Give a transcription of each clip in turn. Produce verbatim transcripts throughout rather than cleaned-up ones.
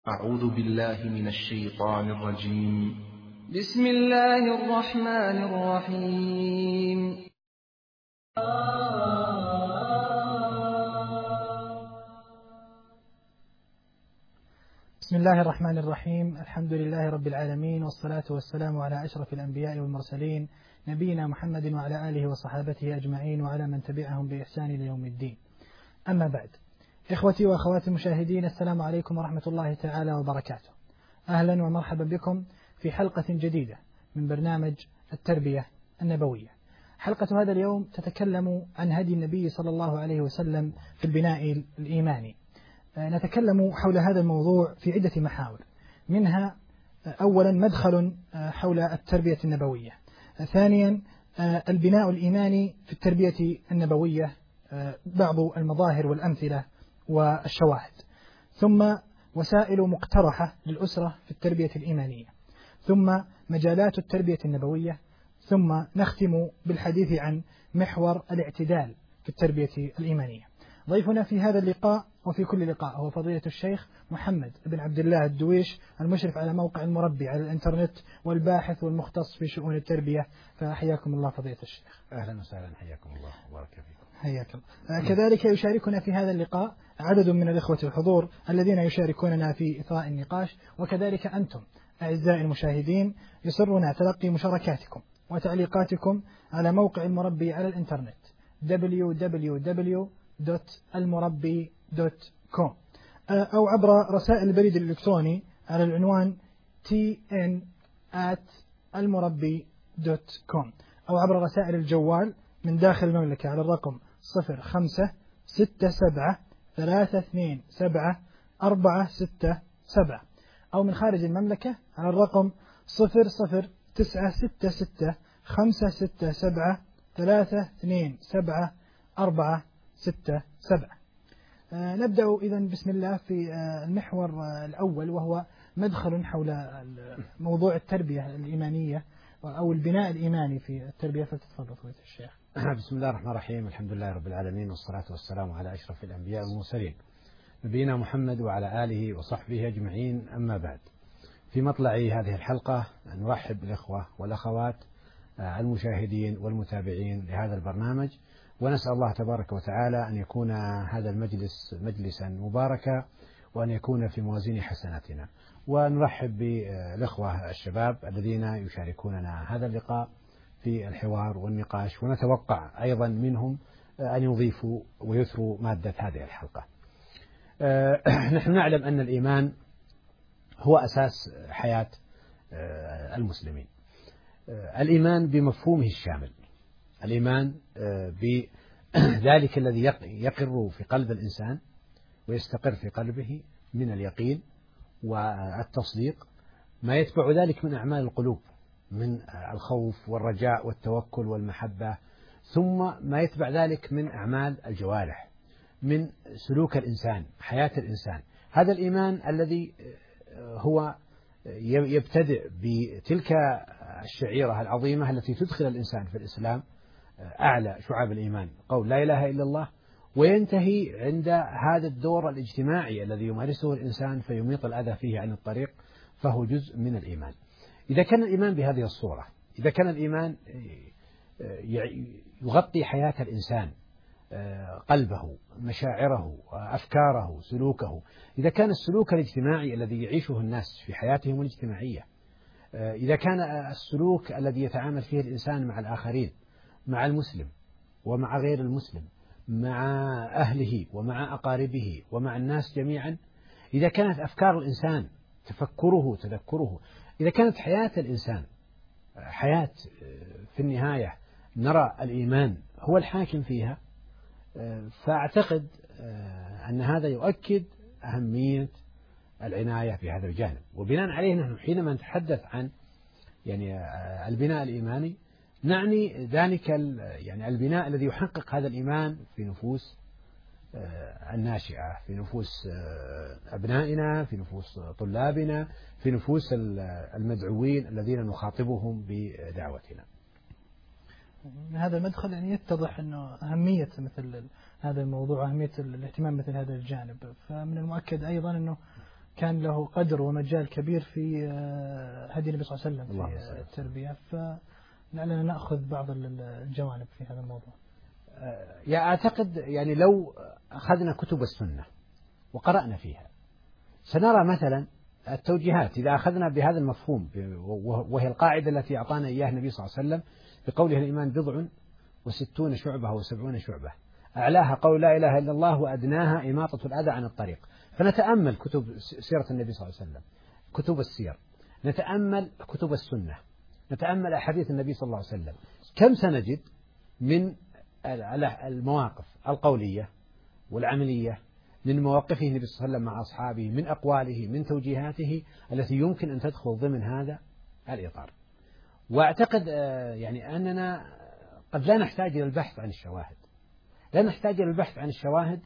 أعوذ بالله من الشيطان الرجيم. بسم الله الرحمن الرحيم. بسم الله الرحمن الرحيم. الحمد لله رب العالمين، والصلاة والسلام على أشرف الأنبياء والمرسلين، نبينا محمد وعلى آله وصحابته أجمعين وعلى من تبعهم بإحسان إلى يوم الدين. أما بعد، إخوتي وأخواتي المشاهدين، السلام عليكم ورحمة الله تعالى وبركاته. أهلا ومرحبا بكم في حلقة جديدة من برنامج التربية النبوية. حلقة هذا اليوم تتكلم عن هدي النبي صلى الله عليه وسلم في البناء الإيماني. نتكلم حول هذا الموضوع في عدة محاور، منها أولا مدخل حول التربية النبوية، ثانيا البناء الإيماني في التربية النبوية، بعض المظاهر والأمثلة والشواهد، ثم وسائل مقترحة للأسرة في التربية الإيمانية، ثم مجالات التربية النبوية، ثم نختم بالحديث عن محور الاعتدال في التربية الإيمانية. ضيفنا في هذا اللقاء وفي كل لقاء هو فضيلة الشيخ محمد بن عبد الله الدويش، المشرف على موقع المربي على الإنترنت والباحث والمختص في شؤون التربية. فحياكم الله فضيلة الشيخ. أهلا وسهلا، حياكم الله وبارك فيكم. حياك الله. كذلك يشاركنا في هذا اللقاء عدد من الإخوة الحضور الذين يشاركوننا في إثراء النقاش، وكذلك أنتم أعزائي المشاهدين يسرنا تلقي مشاركاتكم وتعليقاتكم على موقع المربي على الإنترنت دبليو دبليو دبليو دوت المربي دوت كوم، أو عبر رسائل البريد الإلكتروني على العنوان تي إن آت المربي دوت كوم، أو عبر رسائل الجوال من داخل المملكة على الرقم صفر خمسة ستة سبعة ثلاثة اثنين سبعة أربعة ستة سبعة، أو من خارج المملكة على الرقم صفر صفر تسعة ستة ستة خمسة ستة سبعة ثلاثة اثنين سبعة أربعة ستة سبعة. آه نبدأ إذن بسم الله في آه المحور آه الأول، وهو مدخل حول موضوع التربية الإيمانية أو البناء الإيماني في التربية. فلتتفضل فضيلة الشيخ. بسم الله الرحمن الرحيم. الحمد لله رب العالمين، والصلاة والسلام على أشرف الأنبياء والمرسلين، نبينا محمد وعلى آله وصحبه أجمعين. أما بعد، في مطلع هذه الحلقة نرحب بالإخوة والأخوات المشاهدين والمتابعين لهذا البرنامج، ونسأل الله تبارك وتعالى أن يكون هذا المجلس مجلسا مباركا، وأن يكون في موازين حسناتنا. ونرحب بالإخوة الشباب الذين يشاركوننا هذا اللقاء في الحوار والنقاش، ونتوقع أيضا منهم أن يضيفوا ويثروا مادة هذه الحلقة. نحن نعلم أن الإيمان هو أساس حياة المسلمين. الإيمان بمفهومه الشامل، الإيمان بذلك الذي يقر في قلب الإنسان ويستقر في قلبه من اليقين والتصديق، ما يتبع ذلك من أعمال القلوب من الخوف والرجاء والتوكل والمحبة، ثم ما يتبع ذلك من أعمال الجوارح، من سلوك الإنسان، حياة الإنسان. هذا الإيمان الذي هو يبتدئ بتلك الشعيرة العظيمة التي تدخل الإنسان في الإسلام أعلى شعاب الإيمان، قول لا إله إلا الله، وينتهي عند هذا الدور الاجتماعي الذي يمارسه الإنسان فيميط الأذى فيه عن الطريق، فهو جزء من الإيمان. إذا كان الإيمان بهذه الصورة، إذا كان الإيمان يغطي حياة الإنسان، قلبه، مشاعره، أفكاره، سلوكه، إذا كان السلوك الاجتماعي الذي يعيشه الناس في حياتهم الاجتماعية، إذا كان السلوك الذي يتعامل فيه الإنسان مع الآخرين، مع المسلم ومع غير المسلم، مع أهله ومع أقاربه ومع الناس جميعا، إذا كانت أفكار الإنسان، تفكره، تذكره، إذا كانت حياة الإنسان حياة في النهاية نرى الإيمان هو الحاكم فيها، فأعتقد أن هذا يؤكد أهمية العناية بهذا الجانب. وبناء عليه نحن حينما نتحدث عن يعني البناء الإيماني نعني ذلك يعني البناء الذي يحقق هذا الإيمان في نفوس الناشئة، في نفوس أبنائنا، في نفوس طلابنا، في نفوس المدعوين الذين نخاطبهم بدعوتنا. هذا المدخل يعني يتضح أنه أهمية مثل هذا الموضوع، أهمية الاهتمام مثل هذا الجانب. فمن المؤكد أيضا أنه كان له قدر ومجال كبير في هدي النبي صلى الله عليه وسلم في التربية، فلعلنا نأخذ بعض الجوانب في هذا الموضوع. يا أعتقد يعني لو أخذنا كتب السنة وقرأنا فيها سنرى مثلا التوجيهات، إذا أخذنا بهذا المفهوم وهي القاعدة التي أعطانا إياها النبي صلى الله عليه وسلم بقوله الإيمان بضع وستون شعبة وسبعون شعبة، أعلاها قول لا إله إلا الله وأدناها إماطة الأذى عن الطريق. فنتأمل كتب سيرة النبي صلى الله عليه وسلم، كتب السير، نتأمل كتب السنة، نتأمل أحاديث النبي صلى الله عليه وسلم، كم سنجد من المواقف القولية والعملية من مواقفه النبي صلى الله عليه وسلم مع أصحابه، من أقواله، من توجيهاته التي يمكن أن تدخل ضمن هذا الإطار. وأعتقد يعني أننا قد لا نحتاج إلى البحث عن الشواهد، لا نحتاج إلى البحث عن الشواهد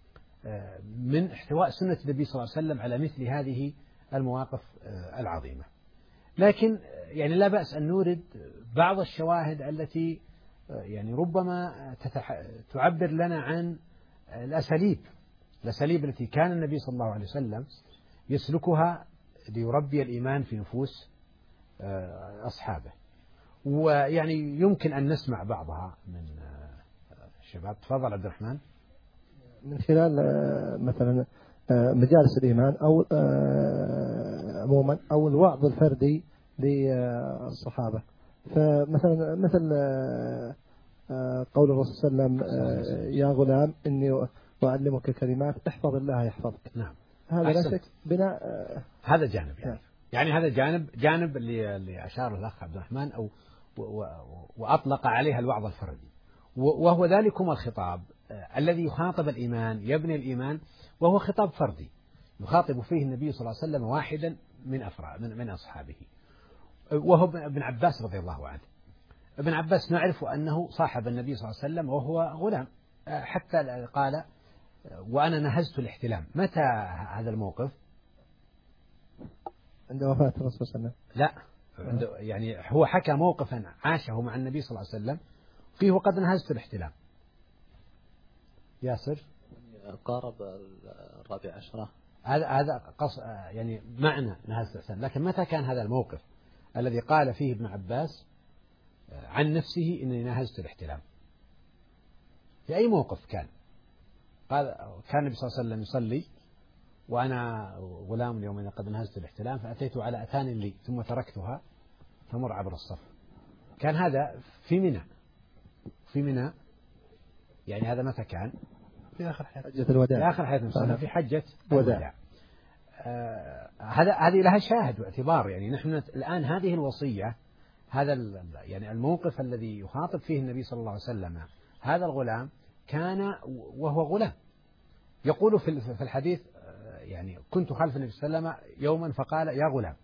من احتواء سنة النبي صلى الله عليه وسلم على مثل هذه المواقف العظيمة. لكن يعني لا بأس أن نورد بعض الشواهد التي يعني ربما تعبر لنا عن الأساليب الأساليب التي كان النبي صلى الله عليه وسلم يسلكها ليربي الإيمان في نفوس أصحابه. ويعني يمكن أن نسمع بعضها من الشباب. تفضل عبد الرحمن. من خلال مثلا مجالس الإيمان أو عموما أو الوعظ الفردي للصحابة، فمثلا مثل قول الرسول صلى الله عليه وسلم يا غلام إني وأعلمك كلمات احفظ الله يحفظك. نعم. هذا لا شك بناء هذا جانب يعني. يعني هذا جانب جانب اللي اللي أشار الأخ عبد الرحمن أو وأطلق عليها الوعظ الفردي، وهو ذلكم الخطاب الذي يخاطب الإيمان يبني الإيمان، وهو خطاب فردي يخاطب فيه النبي صلى الله عليه وسلم واحدا من أفراد من, من أصحابه، وهو ابن عباس رضي الله عنه. ابن عباس نعرف أنه صاحب النبي صلى الله عليه وسلم وهو غلام، حتى قال وأنا نهزت الاحتلام. متى هذا الموقف؟ عند وفاة الرسول صلى الله عليه وسلم. لا، يعني هو حكى موقفا عاشه مع النبي صلى الله عليه وسلم فيه وقد نهزت الاحتلام. ياسر قارب الرابع عشرة. هذا هذا قص يعني معنى نهزت الاحتلام. لكن متى كان هذا الموقف الذي قال فيه ابن عباس عن نفسه إني نهزت الاحتلام؟ في أي موقف كان؟ قال كان النبي صلى الله عليه وسلم يصلي وأنا غلام يومين قد نهزت الاحتلام فأتيت على أتان لي ثم تركتها فمر عبر الصف. كان هذا في منى في منى يعني هذا متى كان؟ في آخر حياة حجة الوداع. في آخر حياة النبي في حجة الوداع. آه هذا هذه لها شاهد واعتبار. يعني نحن الآن هذه الوصية، هذا يعني الموقف الذي يخاطب فيه النبي صلى الله عليه وسلم هذا الغلام كان وهو غلام. يقول في الحديث يعني كنت خلف النبي صلى الله عليه وسلم يوما فقال يا غلام.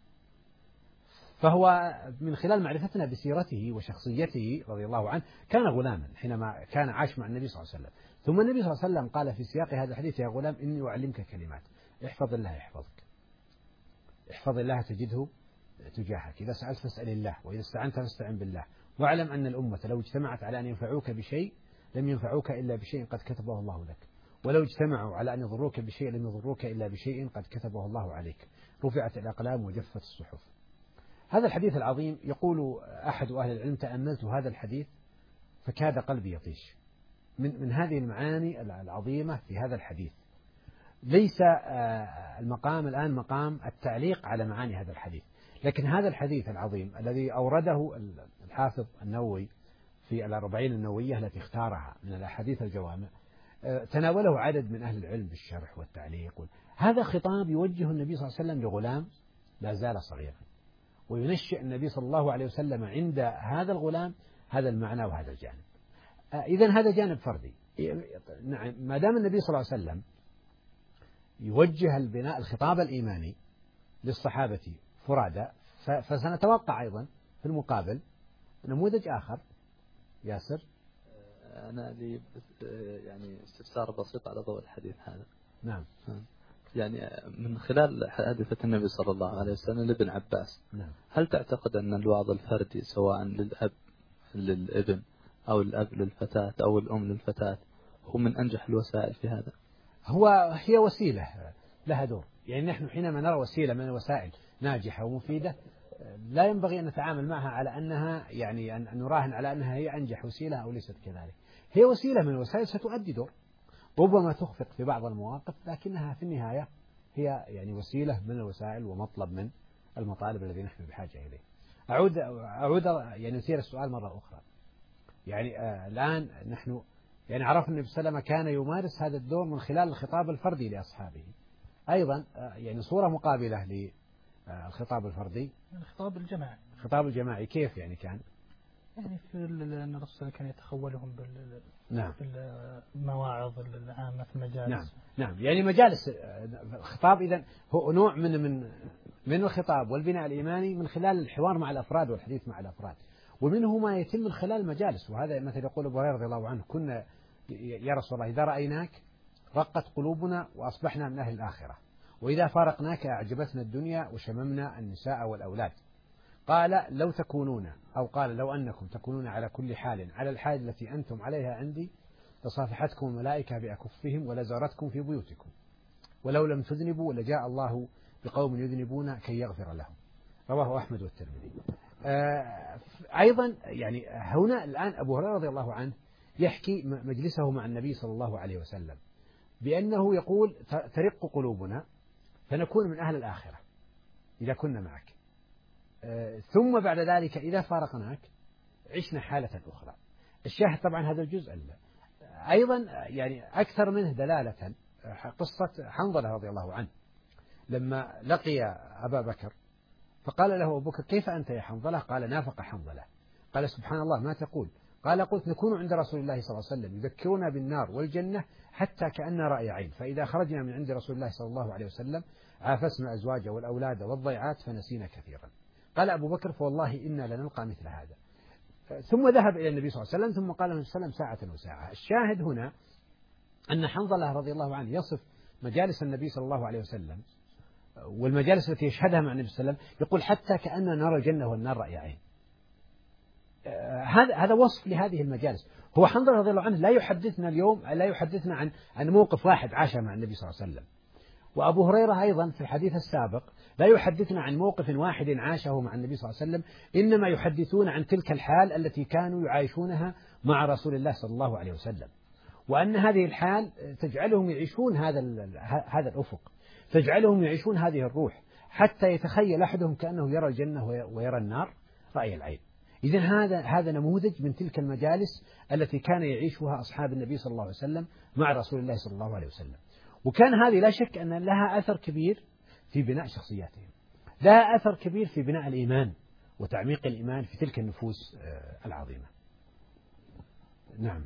فهو من خلال معرفتنا بسيرته وشخصيته رضي الله عنه كان غلاما حينما كان عاش مع النبي صلى الله عليه وسلم. ثم النبي صلى الله عليه وسلم قال في سياق هذا الحديث يا غلام إني أعلمك كلمات احفظ الله يحفظك، احفظ الله تجده تجاهك، إذا سألت فاسأل الله وإذا استعنت فاستعن بالله، واعلم أن الأمة لو اجتمعت على أن ينفعوك بشيء لم ينفعوك إلا بشيء قد كتبه الله لك، ولو اجتمعوا على أن يضروك بشيء لم يضروك إلا بشيء قد كتبه الله عليك، رفعت الأقلام وجفت الصحف. هذا الحديث العظيم يقول أحد أهل العلم تأملت هذا الحديث فكاد قلبي يطيش من من هذه المعاني العظيمة في هذا الحديث. ليس المقام الآن مقام التعليق على معاني هذا الحديث، لكن هذا الحديث العظيم الذي أورده الحافظ النووي في الأربعين النووية التي اختارها من الأحاديث الجوامع تناوله عدد من أهل العلم بالشرح والتعليق. هذا خطاب يوجه النبي صلى الله عليه وسلم لغلام لا زال صغيرا، وينشئ النبي صلى الله عليه وسلم عند هذا الغلام هذا المعنى وهذا الجانب. إذن هذا جانب فردي. نعم، ما دام النبي صلى الله عليه وسلم يوجه البناء الخطاب الإيماني للصحابة فرادى، فسنتوقع أيضا في المقابل نموذج آخر. ياسر. أنا لي يعني استفسار بسيط على ضوء الحديث هذا. نعم. يعني من خلال حادثة النبي صلى الله عليه وسلم لابن عباس، نعم. هل تعتقد أن الوعظ الفردي سواء للأب للابن أو الأب للفتاة أو الأم للفتاة هو من أنجح الوسائل في هذا؟ هو هي وسيلة لها دور. يعني نحن حينما نرى وسيلة من الوسائل ناجحة ومفيدة لا ينبغي أن نتعامل معها على أنها يعني أن نراهن على أنها هي أنجح وسيلة أو ليست كذلك. هي وسيلة من الوسائل ستؤدي دور، ربما تخفق في بعض المواقف، لكنها في النهاية هي يعني وسيلة من الوسائل ومطلب من المطالب الذي نحن بحاجة إليه. أعود أعود يعني نثير السؤال مرة أخرى. يعني آه الآن نحن يعني عرفنا النبي صلى الله عليه وسلم كان يمارس هذا الدور من خلال الخطاب الفردي لأصحابه. أيضا آه يعني صورة مقابلة للخطاب الفردي الخطاب الجماعي. الخطاب الجماعي كيف يعني كان؟ يعني في الرسول الرسول كان يتخولهم بال نعم. بالمواعظ العامة في المجالس. نعم نعم يعني مجالس الخطاب إذن هو نوع من من من الخطاب والبناء الإيماني من خلال الحوار مع الأفراد والحديث مع الأفراد، ومنه ما يتم من خلال المجالس. وهذا مثل يقول أبو هريرة رضي الله عنه كنا يا رسول الله إذا رأيناك رقت قلوبنا وأصبحنا من أهل الآخرة، وإذا فارقناك أعجبتنا الدنيا وشممنا النساء والأولاد. قال لو تكونون أو قال لو أنكم تكونون على كل حال على الحال التي أنتم عليها عندي لصافحتكم الملائكة بأكفهم ولزارتكم في بيوتكم، ولو لم تذنبوا لجاء الله بقوم يذنبون كي يغفر لهم. رواه أحمد والترمذي. آه أيضا يعني هنا الآن أبو هريرة رضي الله عنه يحكي مجلسه مع النبي صلى الله عليه وسلم بأنه يقول ترق قلوبنا فنكون من أهل الآخرة إذا كنا معك، آه ثم بعد ذلك إذا فارقناك عشنا حالة أخرى. الشاهد طبعا هذا الجزء أيضا يعني أكثر منه دلالة قصة حنظلة رضي الله عنه لما لقي أبا بكر فقال له أبو بكر كيف أنت يا حنظلة؟ قال نافق حنظلة. قال سبحان الله ما تقول؟ قال قلت نكون عند رسول الله صلى الله عليه وسلم يذكرنا بالنار والجنة حتى كأن رأي عين، فإذا خرجنا من عند رسول الله صلى الله عليه وسلم عافسنا أزواجه والأولاد والضيعات فنسينا كثيرا. قال أبو بكر فوالله إنا لنلقى مثل هذا. ثم ذهب إلى النبي صلى الله عليه وسلم ثم قال النبي صلى الله عليه وسلم ساعة وساعة. الشاهد هنا أن حنظلة رضي الله عنه يصف مجالس النبي صلى الله عليه وسلم والمجالس التي يشهدها مع النبي صلى الله عليه وسلم، يقول حتى كأننا نرى الجنة والنار رأي عين. هذا هذا وصف لهذه المجالس. هو حنظلة رضي الله عنه لا يحدثنا اليوم لا يحدثنا عن عن موقف واحد عاش مع النبي صلى الله عليه وسلم، وأبو هريرة أيضا في الحديث السابق لا يحدثنا عن موقف واحد عاشه مع النبي صلى الله عليه وسلم، إنما يحدثون عن تلك الحال التي كانوا يعيشونها مع رسول الله صلى الله عليه وسلم، وأن هذه الحال تجعلهم يعيشون هذا هذا الأفق، تجعلهم يعيشون هذه الروح حتى يتخيل أحدهم كأنه يرى الجنة ويرى النار رأي العين. إذن هذا هذا نموذج من تلك المجالس التي كان يعيشها أصحاب النبي صلى الله عليه وسلم مع رسول الله صلى الله عليه وسلم، وكان هذه لا شك أن لها أثر كبير في بناء شخصياتهم، لها أثر كبير في بناء الإيمان وتعميق الإيمان في تلك النفوس العظيمة. نعم.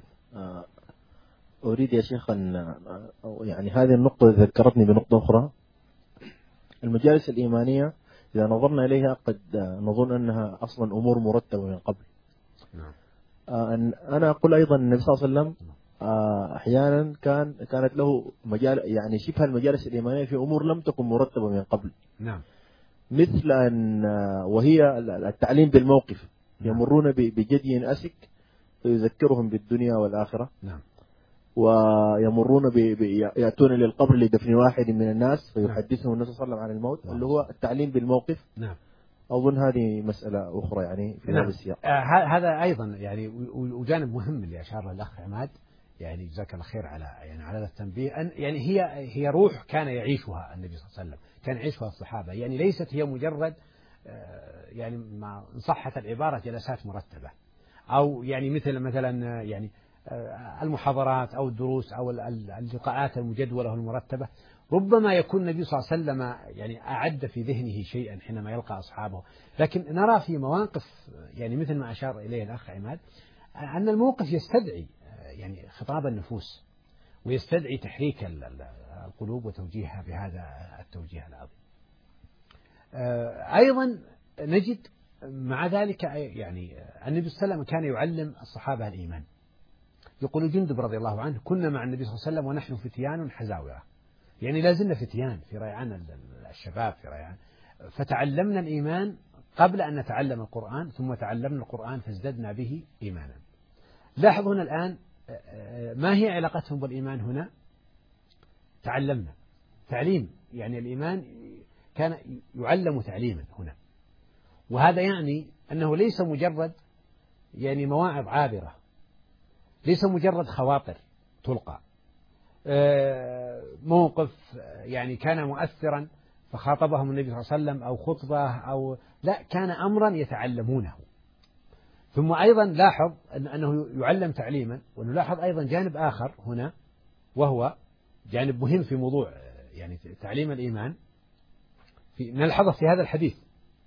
أريد يا شيخ أن يعني هذه النقطة ذكرتني بنقطة أخرى. المجالس الإيمانية إذا نظرنا إليها قد نظن أنها أصلا أمور مرتبة من قبل. نعم. أنا أقول أيضا النبي صلى الله عليه وسلم أحيانا كان كانت له مجال يعني شبه المجالس الإيمانية في أمور لم تكن مرتبة من قبل. نعم. مثل أن وهي التعليم بالموقف. نعم. يمرون بجدي أسك فيذكرهم بالدنيا والآخرة. نعم. ويمرون يأتون للقبر لدفن واحد من الناس فيحدثهم النبي صلى الله عليه وسلم عن الموت. نعم. اللي هو التعليم بالموقف. نعم. أظن هذه مسألة أخرى يعني في نعم. هذا السياق. آه هذا أيضا يعني وجانب مهم اللي أشار له الأخ عماد، يعني جزاك الله خير على يعني على هذا التنبيه. أن يعني هي هي روح كان يعيشها النبي صلى الله عليه وسلم، كان يعيشها الصحابة، يعني ليست هي مجرد آه يعني ما إن صحت العبارة جلسات مرتبة أو يعني مثل مثلا يعني آه المحاضرات أو الدروس أو اللقاءات المجدولة والمرتبة. ربما يكون النبي صلى الله عليه وسلم يعني أعد في ذهنه شيئا حينما يلقى أصحابه، لكن نرى في مواقف يعني مثل ما أشار إليه الأخ عماد أن الموقف يستدعي يعني خطاب النفوس ويستدعي تحريك القلوب وتوجيهها بهذا التوجيه العظيم. أيضا نجد مع ذلك يعني النبي صلى الله عليه وسلم كان يعلم الصحابة الإيمان. يقول جندب رضي الله عنه كنا مع النبي صلى الله عليه وسلم ونحن فتيان حزاورة، يعني لازلنا فتيان في ريعان الشباب في ريعان، فتعلمنا الإيمان قبل أن نتعلم القرآن ثم تعلمنا القرآن فازددنا به إيمانا. لاحظ هنا الآن ما هي علاقتهم بالإيمان هنا؟ تعلمنا تعليم، يعني الإيمان كان يعلم تعليما هنا، وهذا يعني أنه ليس مجرد يعني مواعظ عابرة، ليس مجرد خواطر تلقى، موقف يعني كان مؤثرا فخاطبهم النبي صلى الله عليه وسلم أو خطبة أو لا، كان أمرا يتعلمونه. ثم أيضا لاحظ أنه يعلم تعليما، ونلاحظ أيضا جانب آخر هنا وهو جانب مهم في موضوع يعني تعليم الإيمان، في نلحظه في هذا الحديث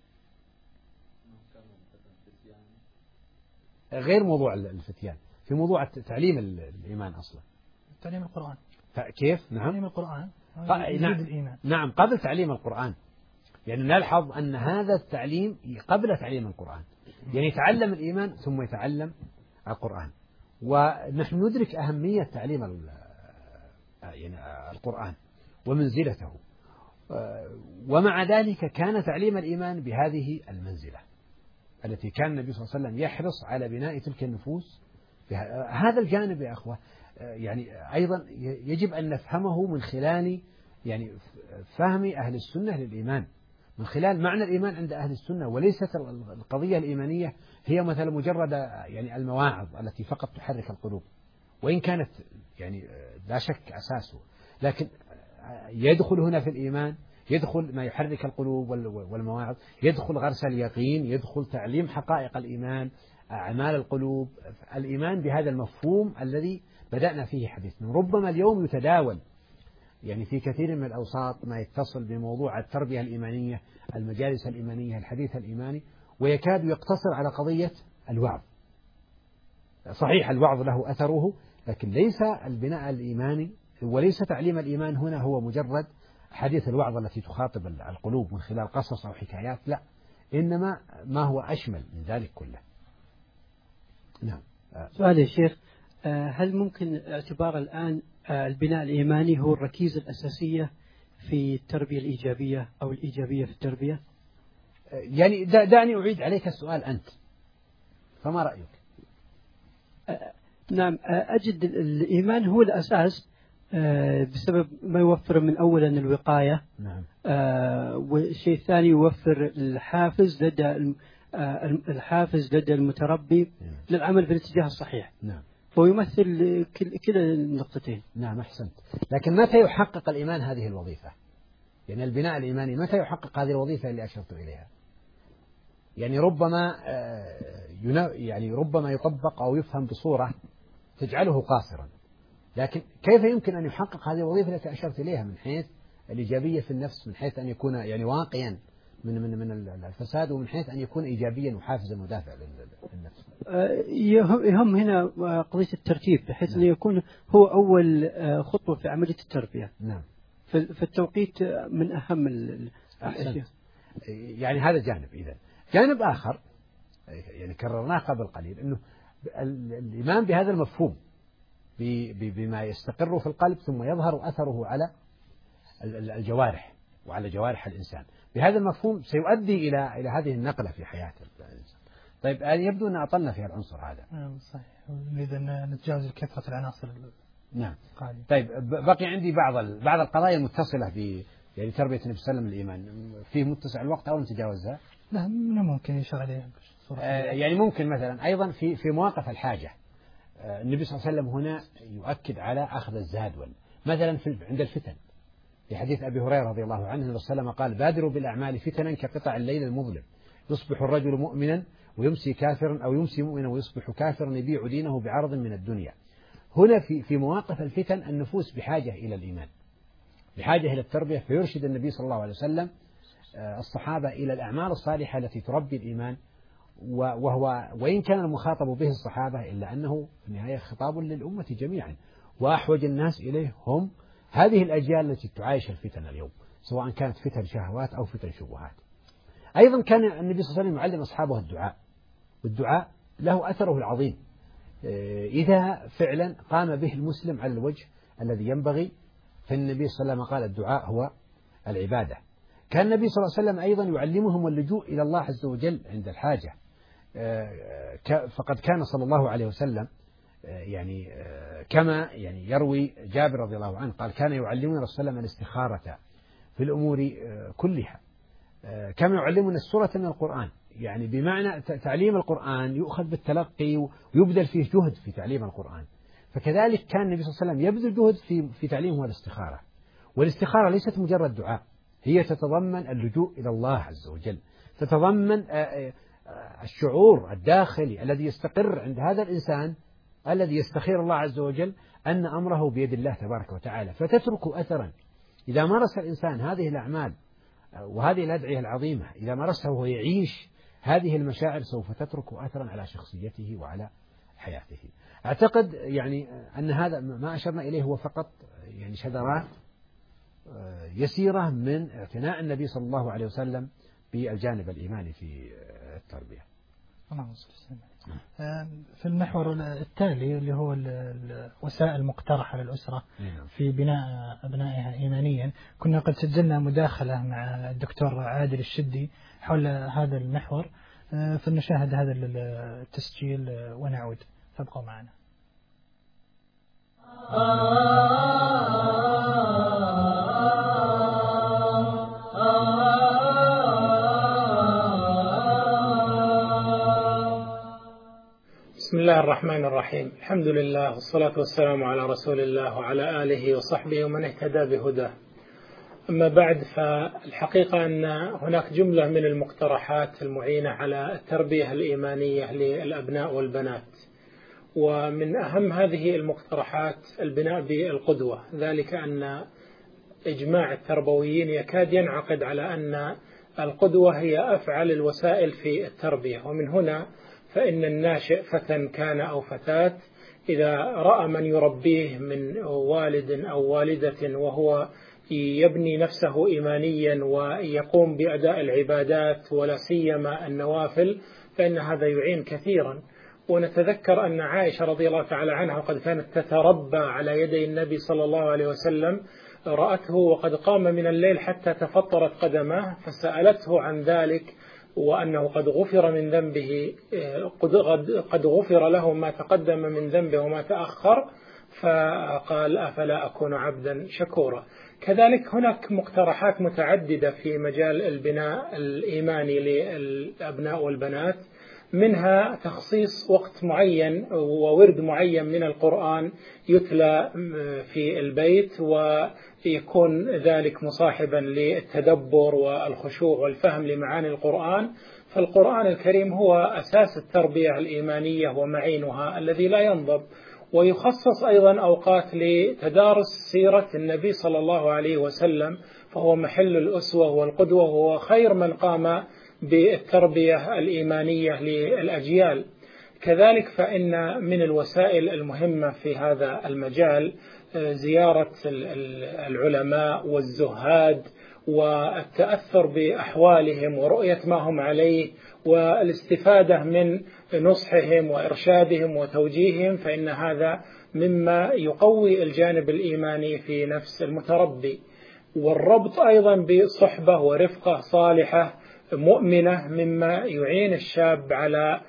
غير موضوع الفتيان، في موضوع تعليم الإيمان أصلا، تعليم القرآن. كيف؟ نعم، تعليم القرآن نعم. الإيمان. نعم، قبل تعليم القرآن، يعني نلحظ أن هذا التعليم قبل تعليم القرآن، يعني يتعلم الإيمان ثم يتعلم القرآن. ونحن ندرك أهمية تعليم يعني القرآن ومنزلته، ومع ذلك كان تعليم الإيمان بهذه المنزلة التي كان النبي صلى الله عليه وسلم يحرص على بناء تلك النفوس. هذا الجانب يا أخوة يعني أيضا يجب أن نفهمه من خلال يعني فهم أهل السنة للإيمان، من خلال معنى الإيمان عند أهل السنة، وليست القضية الإيمانية هي مثلا مجرد يعني المواعظ التي فقط تحرك القلوب، وإن كانت يعني لا شك أساسه، لكن يدخل هنا في الإيمان يدخل ما يحرك القلوب والمواعظ، يدخل غرس اليقين، يدخل تعليم حقائق الإيمان، أعمال القلوب، الإيمان بهذا المفهوم الذي بدأنا فيه حديثنا. ربما اليوم يتداول يعني في كثير من الأوساط ما يتصل بموضوع التربية الإيمانية، المجالس الإيمانية، الحديث الإيماني، ويكاد يقتصر على قضية الوعظ. صحيح الوعظ له أثره، لكن ليس البناء الإيماني وليس تعليم الإيمان هنا هو مجرد حديث الوعظ التي تخاطب القلوب من خلال قصص أو حكايات، لا، إنما ما هو أشمل من ذلك كله. نعم. سؤال يا شيخ، هل ممكن اعتبار الآن البناء الإيماني هو الركيزة الأساسية في التربية الإيجابية أو الإيجابية في التربية؟ يعني دعني أعيد عليك السؤال أنت، فما رأيك؟ نعم، أجد الإيمان هو الأساس بسبب ما يوفر من أولا الوقاية. نعم. والشيء الثاني يوفر الحافز لدى الحافز لدى المتربي نعم. للعمل في الاتجاه الصحيح. نعم. هو يمثل كلا النقطتين. نعم، أحسنت. لكن متى يحقق الإيمان هذه الوظيفة؟ يعني البناء الإيماني متى يحقق هذه الوظيفة اللي أشرت إليها؟ يعني ربما يعني ربما يطبق أو يفهم بصورة تجعله قاصرا، لكن كيف يمكن أن يحقق هذه الوظيفة التي أشرت إليها من حيث الإيجابية في النفس، من حيث أن يكون يعني واقيا من من من الفساد، ومن حيث أن يكون إيجابيا وحافزا ودافع للنفس؟ يهم هنا قضية الترتيب، بحيث نعم. أن يكون هو أول خطوة في عملية التربية. نعم. في التوقيت من أهم الأشياء. يعني هذا جانب. إذا جانب آخر يعني كررناه قبل قليل، أنه الإيمان بهذا المفهوم بما يستقر في القلب ثم يظهر أثره على الجوارح وعلى جوارح الإنسان، بهذا المفهوم سيؤدي إلى إلى هذه النقلة في حياة الإنسان. طيب يبدو أن أطلنا في العنصر هذا. نعم صحيح، إذا نتجاوز كثرة العناصر. نعم. قالي. طيب بقي عندي بعض بعض القضايا المتصلة ب يعني تربية النبي صلى الله عليه وسلم الإيمان، فيه متسع الوقت أو نتجاوزها؟ لا ممكن يشار عليها. آه يعني ممكن مثلا أيضا في في مواقف الحاجة، آه النبي صلى الله عليه وسلم هنا يؤكد على أخذ الزاد، مثلا في عند الفتن، في حديث أبي هريرة رضي الله عنه النبي صلى الله عليه وسلم قال: بادروا بالأعمال فتنا كقطع الليل المظلم، يصبح الرجل مؤمنا ويمسي كافرا، أو يمسي مؤمنا ويصبح كافرا، يبيع دينه بعرض من الدنيا. هنا في في مواقف الفتن النفوس بحاجة إلى الإيمان، بحاجة إلى التربية، فيرشد النبي صلى الله عليه وسلم الصحابة إلى الأعمال الصالحة التي تربي الإيمان، وهو وإن كان المخاطب به الصحابة إلا أنه في النهاية خطاب للأمة جميعا، وأحوج الناس إليه هم هذه الأجيال التي تعايش الفتن اليوم، سواء كانت فتن شهوات أو فتن شبهات. أيضا كان النبي صلى الله عليه وسلم يعلم أصحابه الدعاء، والدعاء له أثره العظيم إذا فعلا قام به المسلم على الوجه الذي ينبغي، فالنبي صلى الله عليه وسلم قال: الدعاء هو العبادة. كان النبي صلى الله عليه وسلم أيضا يعلمهم اللجوء إلى الله عز وجل عند الحاجة، فقد كان صلى الله عليه وسلم يعني كما يعني يروي جابر رضي الله عنه قال كان يعلمنا رسول الله الاستخارة في الأمور كلها، كما يعلمنا السورة من القرآن، يعني بمعنى تعليم القرآن يؤخذ بالتلقي ويبذل فيه جهد في تعليم القرآن. فكذلك كان النبي صلى الله عليه وسلم يبذل جهد في في تعليمه الاستخارة. والاستخارة ليست مجرد دعاء، هي تتضمن اللجوء إلى الله عز وجل، تتضمن الشعور الداخلي الذي يستقر عند هذا الإنسان الذي يستخير الله عز وجل أن أمره بيد الله تبارك وتعالى، فتترك أثرا. إذا مارس الإنسان هذه الأعمال وهذه الأدعية العظيمة، إذا مارسها وهو يعيش هذه المشاعر سوف تترك أثرا على شخصيته وعلى حياته. أعتقد يعني أن هذا ما أشرنا إليه هو فقط يعني شذرات يسيرة من اعتناء النبي صلى الله عليه وسلم بالجانب الإيماني في التربية. في المحور التالي اللي هو الوسائل المقترحة للأسرة في بناء أبنائها إيمانيا، كنا قد سجلنا مداخلة مع الدكتور عادل الشدي حول هذا المحور، فلنشاهد هذا التسجيل ونعود، فابقوا معنا. بسم الله الرحمن الرحيم، الحمد لله والصلاة والسلام على رسول الله وعلى آله وصحبه ومن اهتدى بهداه. أما بعد، فالحقيقة أن هناك جملة من المقترحات المعينة على التربية الإيمانية للأبناء والبنات، ومن أهم هذه المقترحات البناء بالقدوة، ذلك أن إجماع التربويين يكاد ينعقد على أن القدوة هي أفعل الوسائل في التربية. ومن هنا فإن الناشئ فتى كان أو فتاة إذا رأى من يربيه من والد أو والدة وهو يبني نفسه إيمانيا ويقوم بأداء العبادات ولا سيما النوافل، فإن هذا يعين كثيرا. ونتذكر أن عائشة رضي الله تعالى عنها وقد كانت تتربى على يدي النبي صلى الله عليه وسلم، رأته وقد قام من الليل حتى تفطرت قدماه، فسألته عن ذلك وأنه قد غفر من ذنبه، قد غفر له ما تقدم من ذنبه وما تأخر، فقال أفلا أكون عبدا شكورا. كذلك هناك مقترحات متعددة في مجال البناء الإيماني للأبناء والبنات، منها تخصيص وقت معين وورد معين من القرآن يتلى في البيت، ويكون ذلك مصاحبا للتدبر والخشوع والفهم لمعاني القرآن. فالقرآن الكريم هو أساس التربية الإيمانية ومعينها الذي لا ينضب. ويخصص أيضا أوقات لتدارس سيرة النبي صلى الله عليه وسلم، فهو محل الأسوة والقدوة، وهو خير من قام بالتربية الإيمانية للأجيال. كذلك فإن من الوسائل المهمة في هذا المجال زيارة العلماء والزهاد والتأثر بأحوالهم ورؤية ما هم عليه والاستفادة من نصحهم وإرشادهم وتوجيههم، فإن هذا مما يقوي الجانب الإيماني في نفس المتربي. والربط أيضا بصحبة ورفقة صالحة مؤمنة مما يعين الشاب على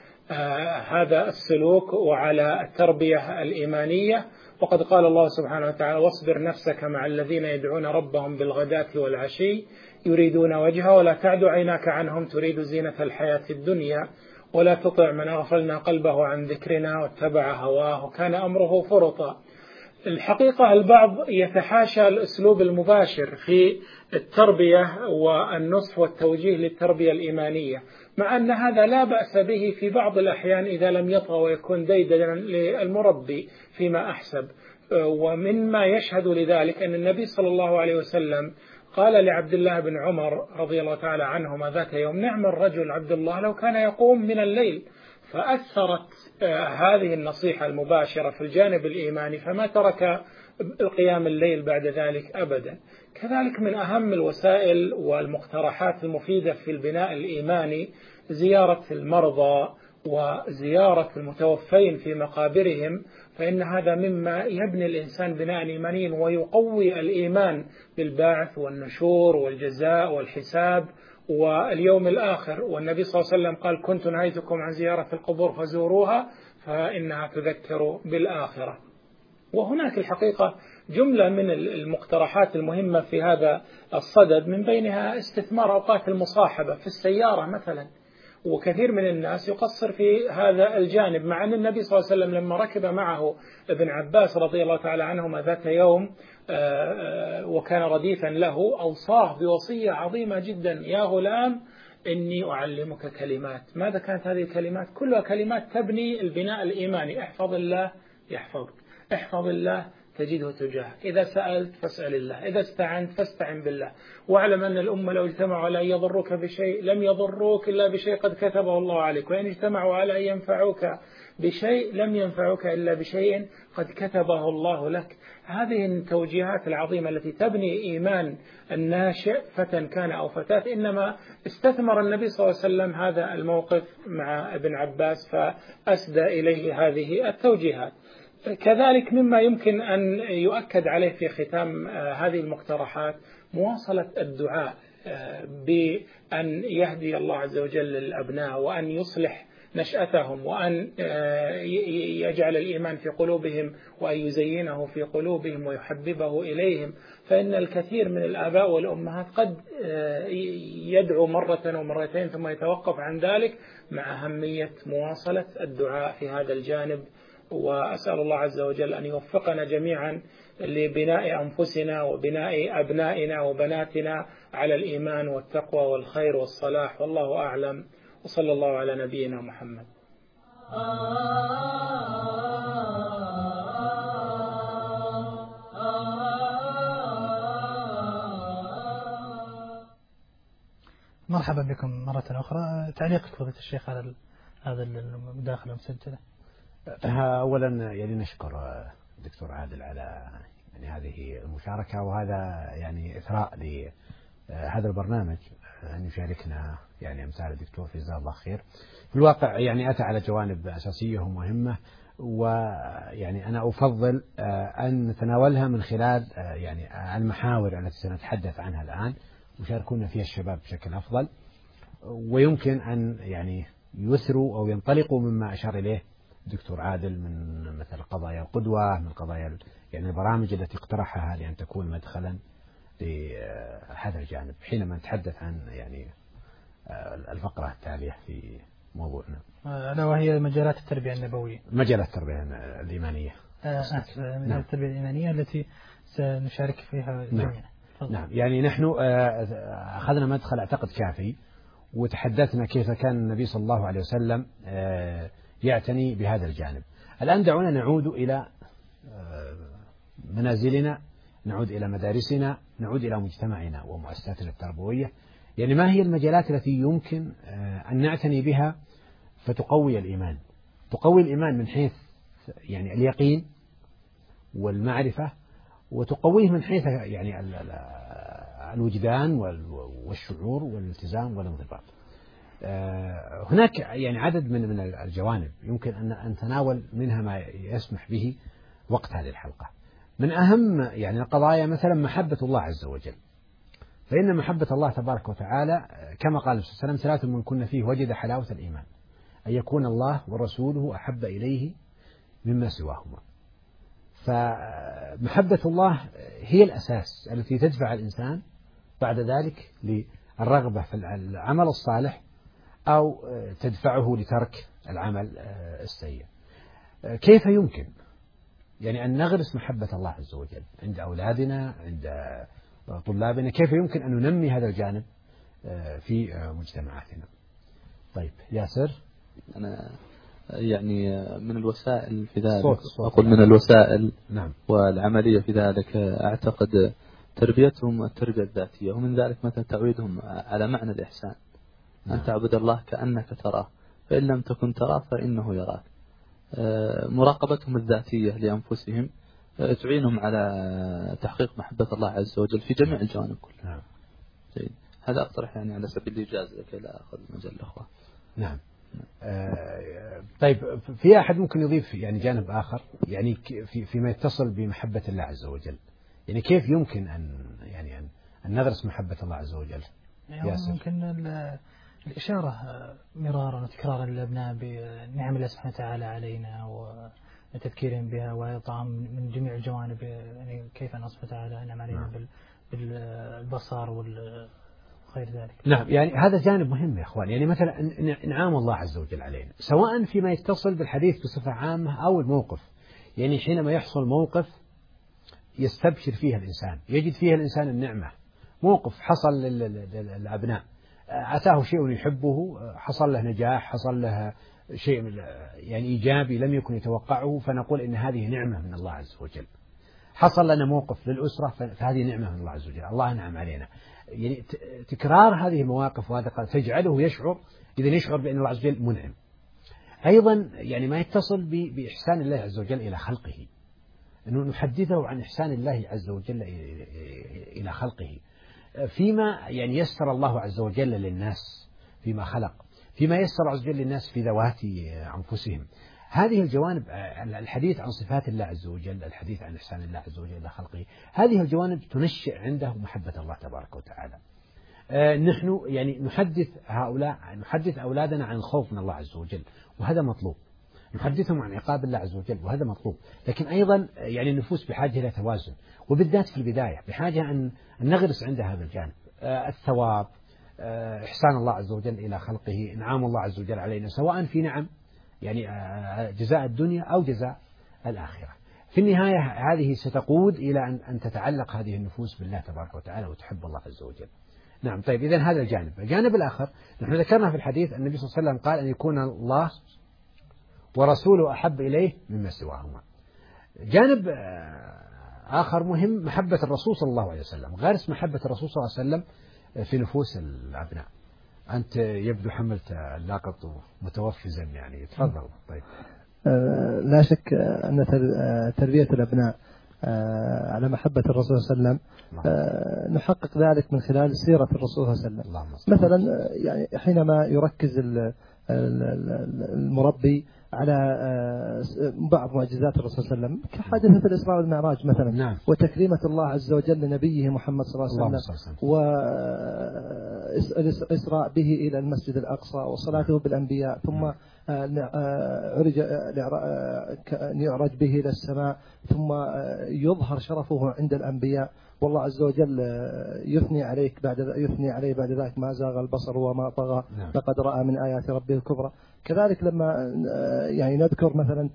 هذا السلوك وعلى التربية الإيمانية. وقد قال الله سبحانه وتعالى: واصبر نفسك مع الذين يدعون ربهم بالغداة والعشي يريدون وجهه ولا تعد عيناك عنهم تريد زينة الحياة الدنيا ولا تطع من أغفلنا قلبه عن ذكرنا واتبع هواه وكان أمره فرطا. الحقيقة البعض يتحاشى الأسلوب المباشر في التربية والنصح والتوجيه للتربية الإيمانية، مع أن هذا لا بأس به في بعض الأحيان إذا لم يطغى ويكون ديدنا للمربي فيما أحسب. ومما يشهد لذلك أن النبي صلى الله عليه وسلم قال لعبد الله بن عمر رضي الله تعالى عنهما ذات يوم: نعم الرجل عبد الله لو كان يقوم من الليل. فأثرت هذه النصيحة المباشرة في الجانب الإيماني، فما ترك القيام الليل بعد ذلك أبدا. كذلك من أهم الوسائل والمقترحات المفيدة في البناء الإيماني زيارة المرضى وزيارة المتوفين في مقابرهم، فإن هذا مما يبني الإنسان بناء إيمانيا ويقوي الإيمان بالبعث والنشور والجزاء والحساب واليوم الآخر. والنبي صلى الله عليه وسلم قال: كنت نهيتكم عن زيارة القبور فزوروها فإنها تذكر بالآخرة. وهناك الحقيقة جملة من المقترحات المهمة في هذا الصدد، من بينها استثمار أوقات المصاحبة في السيارة مثلا، وكثير من الناس يقصر في هذا الجانب، مع أن النبي صلى الله عليه وسلم لما ركب معه ابن عباس رضي الله تعالى عنهما ذات يوم وكان رديفا له، أوصاه بوصية عظيمة جدا: يا غلام إني أعلمك كلمات. ماذا كانت هذه الكلمات؟ كلها كلمات تبني البناء الإيماني: احفظ الله يحفظك، احفظ الله تجده تجاهك، إذا سألت فاسأل الله، إذا استعنت فاستعن بالله، واعلم أن الأمة لو اجتمعوا على أن يضروك بشيء لم يضروك إلا بشيء قد كتبه الله عليك، وإن اجتمعوا على أن ينفعوك بشيء لم ينفعوك إلا بشيء قد كتبه الله لك. هذه التوجيهات العظيمة التي تبني إيمان الناشئ فتى كان أو فتاة، إنما استثمر النبي صلى الله عليه وسلم هذا الموقف مع ابن عباس فأسدى إليه هذه التوجيهات. كذلك مما يمكن أن يؤكد عليه في ختام هذه المقترحات مواصلة الدعاء بأن يهدي الله عز وجل الأبناء، وأن يصلح نشأتهم، وأن يجعل الإيمان في قلوبهم، وأن يزينه في قلوبهم ويحببه إليهم. فإن الكثير من الآباء والأمهات قد يدعو مرة ومرتين ثم يتوقف عن ذلك، مع أهمية مواصلة الدعاء في هذا الجانب. وأسأل الله عز وجل أن يوفقنا جميعا لبناء أنفسنا وبناء أبنائنا وبناتنا على الإيمان والتقوى والخير والصلاح، والله أعلم، وصلى الله على نبينا محمد. مرحبا بكم مرة أخرى. تعليقك فضيلة الشيخ على هذا المداخلة المسجلة؟ أولا يعني نشكر الدكتور عادل على يعني هذه المشاركة، وهذا يعني إثراء لهذا البرنامج أن يشاركنا يعني أمثال الدكتور، في جزاه الله خير. في الواقع يعني أتى على جوانب أساسية ومهمة، ويعني أنا أفضل أن نتناولها من خلال يعني المحاور التي سنتحدث عنها الآن، ويشاركونا فيها الشباب بشكل أفضل، ويمكن أن يعني يثروا أو ينطلقوا مما أشار إليه دكتور عادل من مثل قضايا القدوة، من قضايا يعني البرامج التي اقترحها لأن تكون مدخلا لهذا الجانب حينما نتحدث عن يعني الفقرة التالية في موضوعنا، ألا وهي مجالات التربية النبوية، مجالات التربية الإيمانية. آسف، مجالات التربية الإيمانية التي سنشارك فيها جميعا. نعم. نعم، يعني نحن أخذنا مدخل أعتقد كافي، وتحدثنا كيف كان النبي صلى الله عليه وسلم يعتني بهذا الجانب. الآن دعونا نعود إلى منازلنا، نعود إلى مدارسنا، نعود إلى مجتمعنا ومؤسساتنا التربوية. يعني ما هي المجالات التي يمكن أن نعتني بها فتقوي الإيمان، تقوي الإيمان من حيث يعني اليقين والمعرفة، وتقويه من حيث يعني الوجدان والشعور والالتزام والانضباط. هناك يعني عدد من من الجوانب يمكن أن نتناول منها ما يسمح به وقت هذه الحلقة. من أهم يعني القضايا مثلا محبة الله عز وجل، فإن محبة الله تبارك وتعالى كما قال النبي صلى الله عليه وسلم: ثلاث من كن فيه وجد حلاوة الإيمان، أن يكون الله ورسوله أحب إليه مما سواهما. فمحبة الله هي الأساس التي تدفع الإنسان بعد ذلك للرغبة في العمل الصالح، أو تدفعه لترك العمل السيء. كيف يمكن يعني أن نغرس محبة الله عز وجل عند أولادنا، عند طلابنا؟ كيف يمكن أن ننمي هذا الجانب في مجتمعاتنا؟ طيب ياسر. أنا يعني من الوسائل في ذلك صوت صوت أقول من الوسائل نعم. والعملية في ذلك أعتقد تربيتهم التربية الذاتية، ومن ذلك مثلا تعويدهم على معنى الإحسان. نعم. أن تعبد الله كأنك تراه، فإن لم تكن تراه فإنه يراك. مراقبتهم الذاتية لأنفسهم تعينهم على تحقيق محبة الله عز وجل في جميع الجوانب كلها. نعم. جيد. هذا أقترح يعني على سبيل الإجازة لكي لا أخذ مجال الأخوة. نعم. آه طيب، في أحد ممكن يضيف يعني جانب آخر يعني في فيما يتصل بمحبة الله عز وجل؟ يعني كيف يمكن أن يعني أن, أن نغرس محبة الله عز وجل؟ يعني ممكن الإشارة مرارا وتكرارا للأبناء بنعم الله سبحانه وتعالى علينا وتذكيرهم بها وإعطائهم من جميع الجوانب، يعني كيف أن الله سبحانه وتعالى أنعم علينا بالبصر وغير ذلك. نعم، يعني هذا جانب مهم يا إخوان. يعني مثلا إنعام الله عز وجل علينا سواء فيما يتصل بالحديث بصفة عامة أو الموقف. يعني حينما يحصل موقف يستبشر فيها الإنسان، يجد فيها الإنسان النعمة، موقف حصل للأبناء أتاه شيء يحبه، حصل له نجاح، حصل له شيء يعني إيجابي لم يكن يتوقعه، فنقول إن هذه نعمة من الله عز وجل. حصل لنا موقف للأسرة فهذه نعمة من الله عز وجل، الله أنعم علينا. يعني تكرار هذه المواقف وهذا تجعله يشعر، إذا يشعر بأن الله عز وجل منعم. أيضا يعني ما يتصل بإحسان الله عز وجل إلى خلقه، أنه نحدثه عن إحسان الله عز وجل إلى خلقه فيما يعني يسر الله عز وجل للناس فيما خلق، فيما يسر عز وجل للناس في ذوات أنفسهم. هذه الجوانب، الحديث عن صفات الله عز وجل، الحديث عن إحسان الله عز وجل إلى خلقه، هذه الجوانب تنشئ عنده محبة الله تبارك وتعالى. نحن يعني نحدث هؤلاء، نحدث أولادنا عن الخوف من الله عز وجل، وهذا مطلوب. نحدثهم عن عقاب الله عز وجل، وهذا مطلوب. لكن أيضا يعني النفوس بحاجة إلى توازن، وبالذات في البداية بحاجة أن نغرس عندها هذا الجانب، الثواب، إحسان الله عز وجل إلى خلقه، إنعام الله عز وجل علينا سواء في نعم يعني جزاء الدنيا أو جزاء الآخرة. في النهاية هذه ستقود إلى أن تتعلق هذه النفوس بالله تبارك وتعالى وتحب الله عز وجل. نعم. طيب، إذن هذا الجانب. الجانب الآخر نحن ذكرنا في الحديث النبي صلى الله عليه وسلم قال أن يكون الله ورسوله أحب إليه مما سواهما. جانب آخر مهم محبة الرسول صلى الله عليه وسلم، غرس محبة الرسول صلى الله عليه وسلم في نفوس الأبناء. أنت يبدو حملت اللاقط متوفزا، يعني تفضل. طيب. آه لا شك أن تربية الأبناء آه على محبة الرسول صلى الله عليه وسلم آه نحقق ذلك من خلال سيرة الرسول صلى الله عليه وسلم. مثلا يعني حينما يركز المربي على بعض معجزات الرسول صلى الله عليه وسلم كحادثة الإسراء والمعراج مثلا، نعم. وتكريمة الله عز وجل لنبيه محمد صلى الله عليه وسلم، والإسراء به إلى المسجد الأقصى وصلاته بالأنبياء، ثم عرج يعرج به إلى السماء، ثم يظهر شرفه عند الأنبياء، والله عز وجل يثني عليك بعد يثني عليه بعد ذلك ما زاغ البصر وما طغى لقد رأى من آيات ربه الكبرى. كذلك لما يعني نذكر مثلا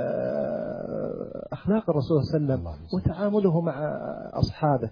أخلاق الرسول صلى الله عليه وسلم وتعامله مع أصحابه،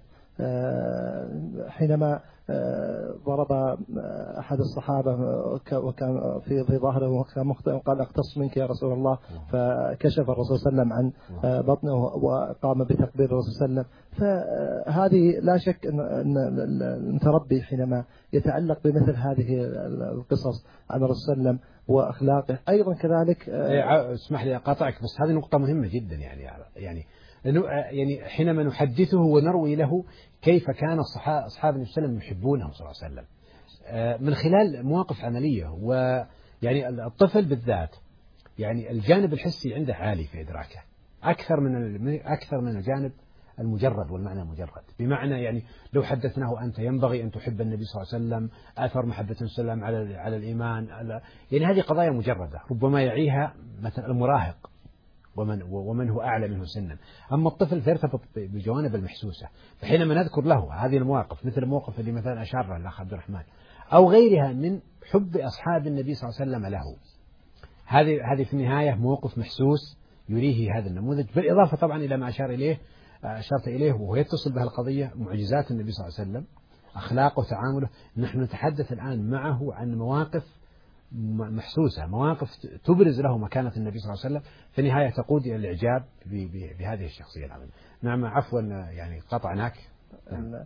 حينما ضرب أحد الصحابة وكان في في ظهره وكان مخطئ وقال أقتص منك يا رسول الله، فكشف الرسول صلى الله عليه وسلم عن بطنه وقام بتقبيل الرسول صلى الله عليه وسلم. فهذه لا شك أن المتربي حينما يتعلق بمثل هذه القصص عن الرسول صلى الله عليه وسلم وأخلاقه أيضا كذلك. اسمح لي أقاطعك، بس هذه نقطة مهمة جدا. يعني يعني يعني حينما نحدثه ونروي له كيف كان أصحاب النبي صلى الله عليه وسلم يحبونه صلى الله عليه وسلم من خلال مواقف عملية، ويعني الطفل بالذات يعني الجانب الحسي عنده عالي في إدراكه أكثر من أكثر من الجانب المجرد والمعنى المجرد. بمعنى يعني لو حدثناه أنت ينبغي أن تحب النبي صلى الله عليه وسلم، أثر محبة النبي صلى الله عليه وسلم على على الإيمان، على يعني هذه قضايا مجردة ربما يعيها مثلا المراهق ومن ومن هو أعلى منه سنا. أما الطفل فيرتبط بالجوانب المحسوسة، فحينما نذكر له هذه المواقف مثل الموقف اللي مثلا أشار له الأخ عبد الرحمن أو غيرها من حب أصحاب النبي صلى الله عليه وسلم له، هذه هذه في النهاية موقف محسوس يريه هذا النموذج، بالإضافة طبعا إلى ما أشار إليه أشرت إليه وهو يتصل بها القضية معجزات النبي صلى الله عليه وسلم، أخلاقه وتعامله. نحن نتحدث الآن معه عن مواقف محسوسة، مواقف تبرز له مكانة النبي صلى الله عليه وسلم، في النهاية تقود إلى الإعجاب بهذه الشخصية العظيمة. نعم عفوا يعني قطعناك. نعم.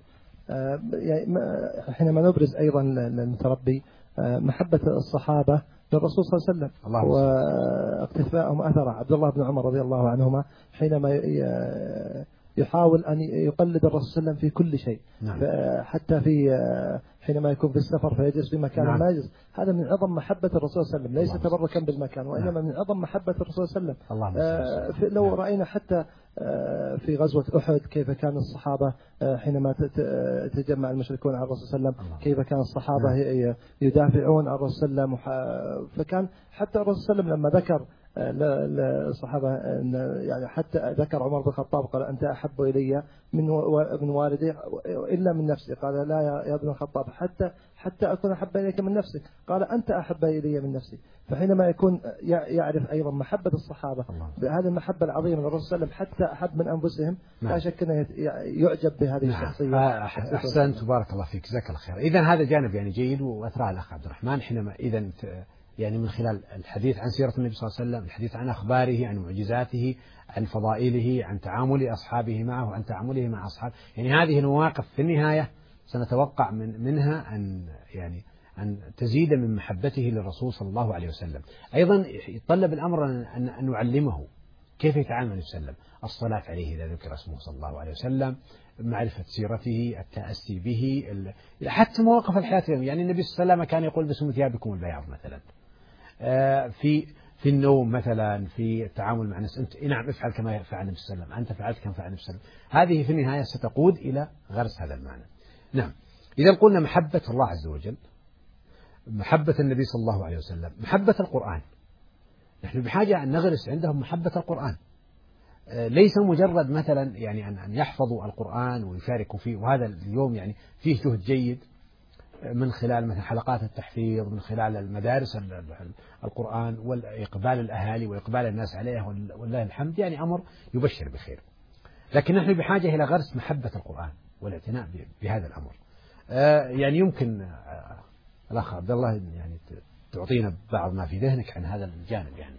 حينما نبرز أيضا للمتربي محبة الصحابة للرسول صلى الله عليه وسلم واقتفاءهم أثره. عبد الله بن عمر رضي الله عنهما حينما يحاول أن يقلد الرسول صلى الله عليه وسلم في كل شيء. نعم. حتى في حينما يكون في السفر فيجلس في مكان نعم. ما يجلس، هذا من عظم محبة الرسول صلى الله عليه وسلم، ليس تبركا بالمكان وإنما نعم. من عظم محبة الرسول صلى الله عليه وسلم. آه لو نعم. رأينا حتى في غزوة أحد كيف كان الصحابة حينما تجمع المشركون على الرسول صلى الله عليه وسلم، كيف كان الصحابة نعم. يدافعون عن الرسول صلى الله عليه وسلم. فكان حتى الرسول صلى الله عليه وسلم لما ذكر للصحابة يعني حتى ذكر عمر بن الخطاب قال أنت أحب إلي من من والدي إلا من نفسي، قال لا يا ابن الخطاب حتى حتى أكون أحب إليك من نفسك، قال أنت أحب إلي من نفسي. فحينما يكون يعرف أيضا محبة الصحابة بهذه المحبة العظيمة للرسول صلى الله عليه وسلم حتى أحب من أنفسهم، لا شك أنه يعجب بهذه نعم. الشخصية. أحسنت بارك الله فيك جزاك الله خير. إذا هذا جانب يعني جيد وأثراه الأخ عبد الرحمن حينما إذا يعني من خلال الحديث عن سيرة النبي صلى الله عليه وسلم، الحديث عن أخباره، عن معجزاته، عن فضائله، عن تعامل أصحابه معه، عن تعامله مع أصحابه، يعني هذه المواقف في النهاية سنتوقع من منها أن يعني أن تزيد من محبته للرسول صلى الله عليه وسلم. أيضا يتطلب الأمر أن أن نعلمه كيف يتعامل النبي صلى الله عليه وسلم، الصلاة عليه إذا ذكر اسمه صلى الله عليه وسلم، معرفة سيرته، التأسي به، حتى مواقف الحياة. يعني النبي صلى الله عليه وسلم كان يقول باسم ثيابكم البياض مثلا، في في النوم مثلا، في التعامل مع الناس، أنت نعم افعل كما فعل النبي صلى الله عليه وسلم، أنت فعلت كما فعل النبي صلى الله عليه وسلم. هذه في النهاية ستقود إلى غرس هذا المعنى. نعم. إذا قلنا محبة الله عز وجل، محبة النبي صلى الله عليه وسلم، محبة القرآن، نحن بحاجة أن نغرس عندهم محبة القرآن، ليس مجرد مثلا يعني أن يحفظوا القرآن ويشاركوا فيه، وهذا اليوم يعني فيه جهد جيد من خلال مثلا حلقات التحفيظ، من خلال المدارس القرآن وإقبال الأهالي وإقبال الناس عليه والله الحمد، يعني أمر يبشر بخير. لكن نحن بحاجة إلى غرس محبة القرآن والاعتناء بهذا الأمر. يعني يمكن الأخ عبد الله يعني تعطينا بعض ما في ذهنك عن هذا الجانب. يعني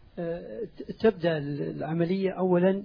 تبدأ العملية أولا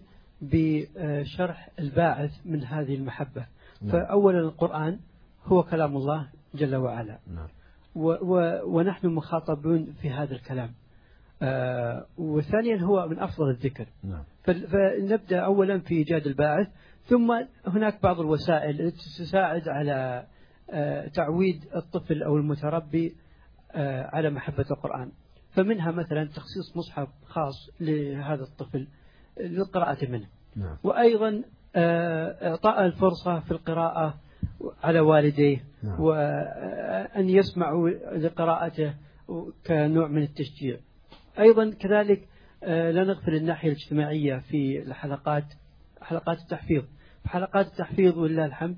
بشرح الباعث من هذه المحبة. نعم. فأولا القرآن هو كلام الله جل وعلا. نعم. و و ونحن مخاطبون في هذا الكلام. آه وثانيا هو من أفضل الذكر. نعم. فنبدأ أولا في إيجاد الباعث، ثم هناك بعض الوسائل التي تساعد على آه تعويد الطفل أو المتربي آه على محبة القرآن. فمنها مثلا تخصيص مصحف خاص لهذا الطفل للقراءة منه. نعم. وأيضا إعطاء الفرصة في القراءة على والديه. نعم. وأن يسمعوا لقراءته كنوع من التشجيع. أيضا كذلك لا نغفل الناحية الاجتماعية في الحلقات، حلقات التحفيظ. حلقات التحفيظ ولله الحمد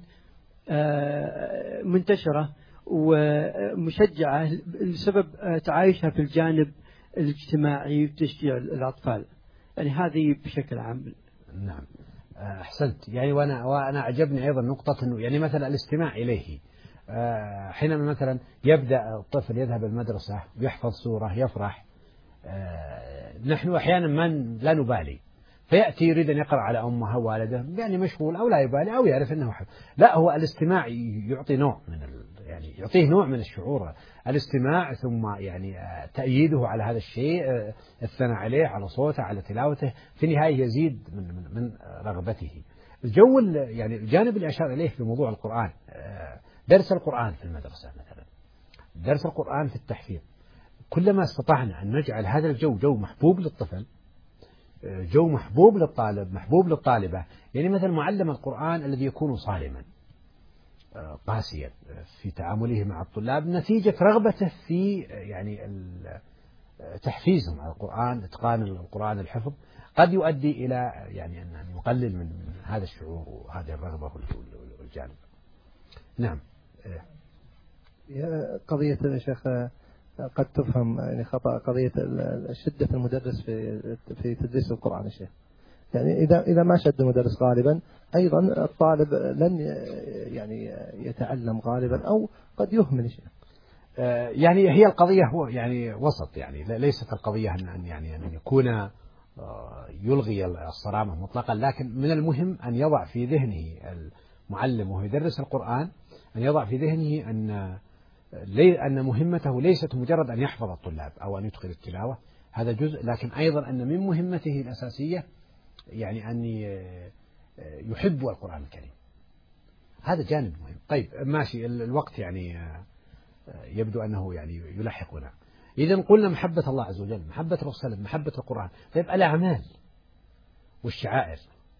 منتشرة ومشجعة بسبب تعايشها في الجانب الاجتماعي وتشجيع الأطفال. يعني هذه بشكل عام. نعم أحسنت. يعني وأنا وأنا أعجبني أيضا نقطة إنه يعني مثلا الاستماع إليه، حينما مثلا يبدأ الطفل يذهب المدرسة يحفظ سورة يفرح، نحن أحيانا ما لا نبالي، فيأتي يريد أن يقرأ على أمه أو والده، يعني مشغول أو لا يبالي أو يعرف أنه حفظ. لا، هو الاستماع يعطي نوع من يعني يعطيه نوع من الشعور، الاستماع ثم يعني تأييده على هذا الشيء، الثناء عليه على صوته على تلاوته، في النهاية يزيد من من, من رغبته. الجو يعني الجانب اللي أشار إليه في موضوع القرآن، درس القرآن في المدرسة مثلا، درس القرآن في التحفيظ، كلما استطعنا أن نجعل هذا الجو جو محبوب للطفل، جو محبوب للطالب، محبوب للطالبة. يعني مثلا معلم القرآن الذي يكون صارما قاسيا في تعامله مع الطلاب نتيجة رغبته في يعني تحفيزهم على القرآن، إتقان القرآن، الحفظ، قد يؤدي إلى يعني أن يقلل من هذا الشعور وهذه الرغبة والجانب. نعم. قضية يا شيخ قد تفهم يعني خطأ، قضية شدة المدرس في في تدريس القرآن يا شيخ. يعني إذا إذا ما شد المدرس غالبا أيضا الطالب لن يعني يتعلم غالبا أو قد يهمل شيء. يعني هي القضية هو يعني وسط، يعني ليست القضية أن يعني أن يكون يلغي الصرامة مطلقا، لكن من المهم أن يضع في ذهنه المعلم وهو يدرس القرآن أن يضع في ذهنه أن أن مهمته ليست مجرد أن يحفظ الطلاب أو أن يتقن التلاوة، هذا جزء، لكن أيضا أن من مهمته الأساسية يعني أن يحب القرآن الكريم. هذا جانب مهم. طيب ماشي، الوقت يعني يبدو أنه يعني يلحقنا. إذا قلنا محبة الله عز وجل، محبة الرسول، محبة القرآن. طيب الأعمال والشعائر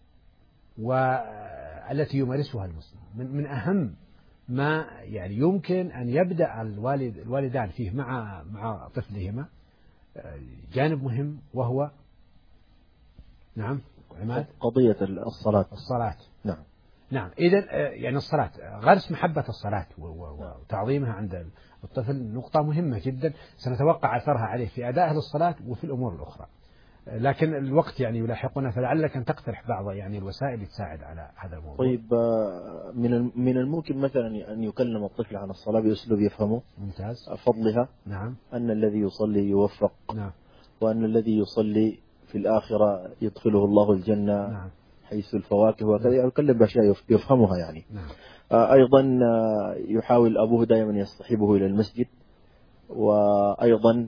والتي يمارسها المسلم من من أهم ما يعني يمكن أن يبدأ الوالد الوالدان فيه مع مع طفلهما جانب مهم، وهو نعم عماد قضية الصلاة. الصلاة نعم نعم. إذا يعني الصلاة، غرس محبة الصلاة وتعظيمها عند الطفل نقطة مهمة جدا سنتوقع أثرها عليه في أدائه للصلاة وفي الأمور الأخرى. لكن الوقت يعني يلاحقنا، فلعلك أن تقترح بعض يعني الوسائل اللي تساعد على هذا الموضوع. طيب من من الممكن مثلا أن يكلم الطفل عن الصلاة بأسلوب يفهمه. ممتاز. فضلها. نعم. أن الذي يصلي يوفق. نعم. وأن الذي يصلي في الآخرة يدخله الله الجنة. نعم. حيث الفواكه وكذا، يتكلم بأشياء يفهمها يعني. نعم. أيضا يحاول أبوه دائما يصطحبه إلى المسجد، وأيضا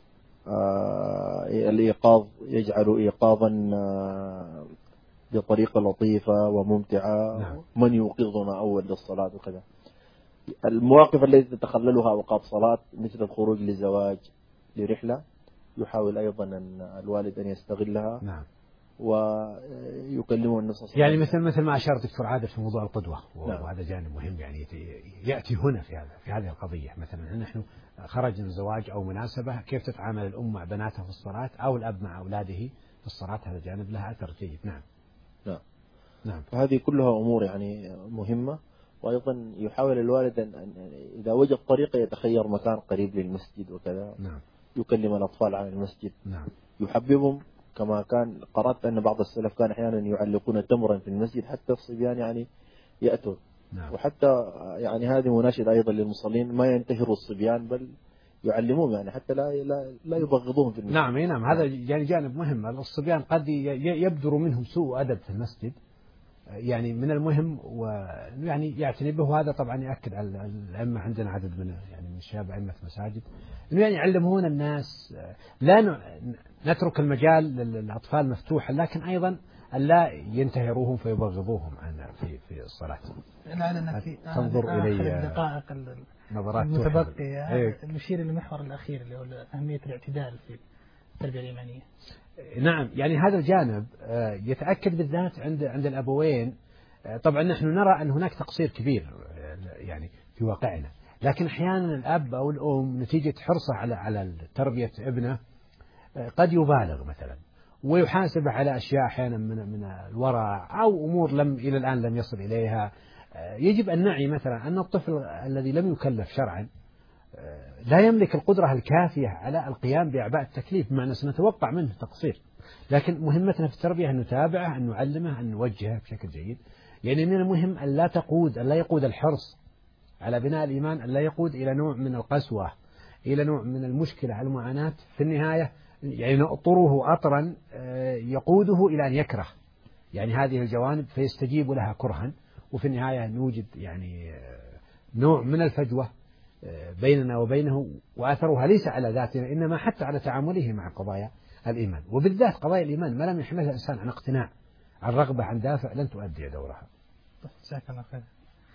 الإيقاظ يجعل إيقاظا بطريقة لطيفة وممتعة. نعم. من يوقظنا أول للصلاة وكذا. المواقف التي تتخللها أوقات صلاة مثل الخروج لزواج لرحلة، يحاول أيضا أن الوالد أن يستغلها. نعم. ويكلمه النص يعني مثل مثل ما أشار دكتور عادل في موضوع القدوة، نعم. وهذا جانب مهم يعني يأتي هنا في هذا في هذه القضية. مثلا نحن خرج من زواج أو مناسبة، كيف تتعامل الأم مع بناتها في الصلاة أو الأب مع أولاده في الصلاة، هذا جانب لها أثر جيد. نعم نعم نعم. فهذه كلها أمور يعني مهمة. وأيضا يحاول الوالد أن إذا وجد طريقة يتخير مكان قريب للمسجد وكذا. نعم. يكلم الأطفال عن المسجد. نعم. يحببهم، كما كان قرأت أن بعض السلف كان أحيانا يعلقون تمرا في المسجد حتى الصبيان يعني يأتون. نعم. وحتى يعني هذه مناشدة أيضا للمصلين، ما ينتهروا الصبيان بل يعلموهم يعني حتى لا لا, لا يبغضوهم في المسجد. نعم نعم. هذا يعني جانب مهم. الصبيان قد يبدر منهم سوء أدب في المسجد، يعني من المهم ويعني يعتني به. وهذا طبعا يأكد على الأئمة، عندنا عدد من يعني من الشباب أئمة مساجد، إنه يعني يعلمون الناس لا نترك المجال للأطفال مفتوحا، لكن أيضا لا ينتهروهم فيبغضوهم عن في في الصلاة. لعلنا في تنظر إلي الدقائق نظرات المتبقية نشير للمحور الأخير اللي هو أهمية الاعتدال في التربية الإيمانية. نعم. يعني هذا الجانب يتأكد بالذات عند عند الأبوين. طبعا نحن نرى أن هناك تقصير كبير يعني في واقعنا، لكن أحيانا الأب أو الأم نتيجة حرصه على على تربية ابنه قد يبالغ مثلا ويحاسبه على أشياء أحيانا من من الورع أو أمور لم إلى الآن لم يصل إليها. يجب أن نعي مثلا أن الطفل الذي لم يكلف شرعا لا يملك القدرة الكافية على القيام بأعباء التكليف، بمعنى سنتوقع منه تقصير، لكن مهمتنا في التربية أن نتابعه، أن نعلمه، أن نوجهه بشكل جيد. يعني من المهم أن لا تقود أن لا يقود الحرص على بناء الإيمان، أن لا يقود إلى نوع من القسوة، إلى نوع من المشكلة على المعاناة. في النهاية يعني نأطره أطرا يقوده إلى أن يكره يعني هذه الجوانب فيستجيب لها كرها، وفي النهاية نوجد يعني نوع من الفجوة بيننا وبينه، وأثرها ليس على ذاتنا إنما حتى على تعامله مع قضايا الإيمان، وبالذات قضايا الإيمان ما لم يحملها الإنسان عن اقتناع، عن رغبة، عن دافع، لن تؤدي دورها. جزاك الله خير.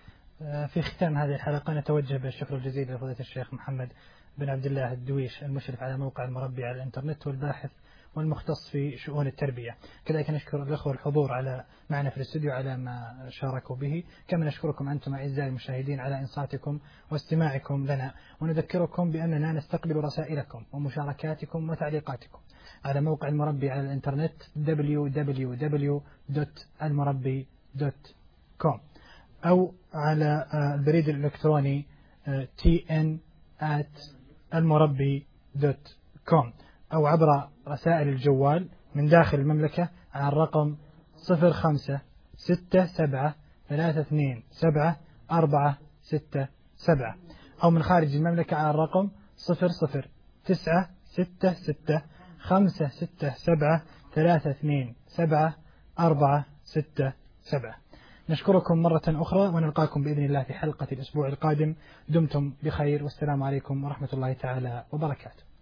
في ختام هذه الحلقة نتوجه بالشكر الجزيل لفضيلة الشيخ محمد بن عبد الله الدويش، المشرف على موقع المربي على الإنترنت والباحث والمختص في شؤون التربية. كذلك نشكر الأخوة الحضور على معنا في الاستوديو على ما شاركوا به، كما نشكركم أنتم أعزائي المشاهدين على إنصاتكم واستماعكم لنا، ونذكركم بأننا نستقبل رسائلكم ومشاركاتكم وتعليقاتكم على موقع المربي على الإنترنت دبليو دبليو دبليو دوت المربي دوت كوم أو على البريد الإلكتروني تي إن آت المربي دوت كوم أو عبر رسائل الجوال من داخل المملكة على الرقم صفر خمسة ستة سبعة ثلاثة اثنين سبعة أربعة ستة سبعة أو من خارج المملكة على الرقم صفر صفر تسعة ستة ستة خمسة ستة سبعة ثلاثة اثنين سبعة أربعة ستة سبعة. نشكركم مرة أخرى ونلقاكم بإذن الله في حلقة الأسبوع القادم. دمتم بخير والسلام عليكم ورحمة الله تعالى وبركاته.